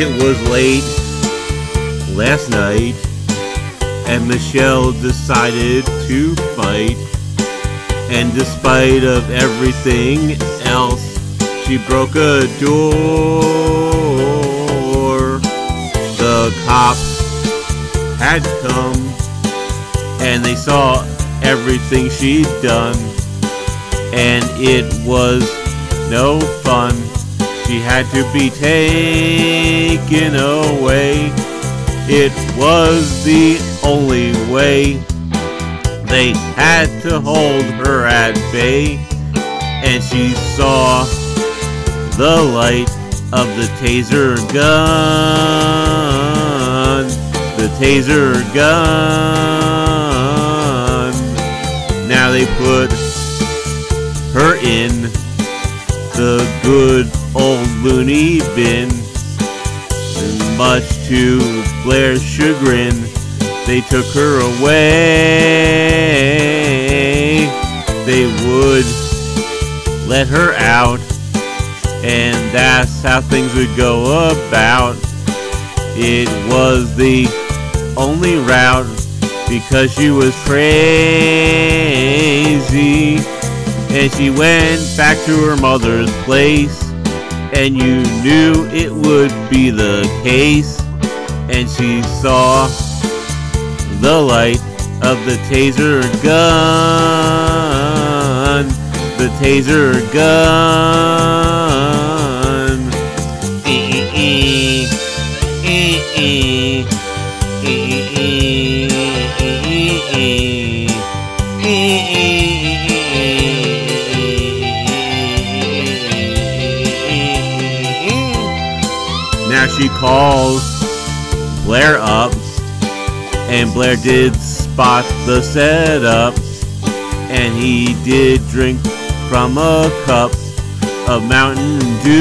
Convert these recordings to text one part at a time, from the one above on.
It was late last night, and Michelle decided to fight. And despite of everything else, she broke a door. The cops had come, and they saw everything she'd done, and it was no fun. She had to be taken away. It was the only way. They had to hold her at bay, and she saw the light of the taser gun. The taser gun. Now they put her in the good old loony bin. And much to Blair's chagrin, they took her away. They would let her out, and that's how things would go about. It was the only route, because she was crazy. And she went back to her mother's place, and you knew it would be the case. And she saw the light of the taser gun. The taser gun. Now she calls Blair up, and Blair did spot the setup, and he did drink from a cup of Mountain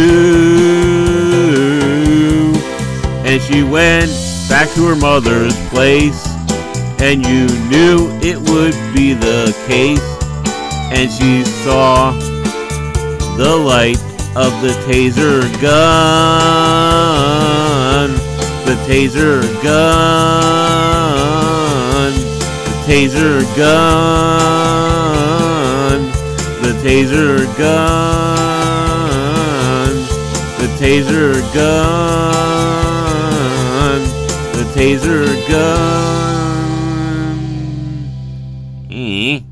Dew. And she went back to her mother's place, and you knew it would be the case. And she saw the light of the taser gun. The taser gun. The taser gun. The taser gun. The taser gun. The taser gun.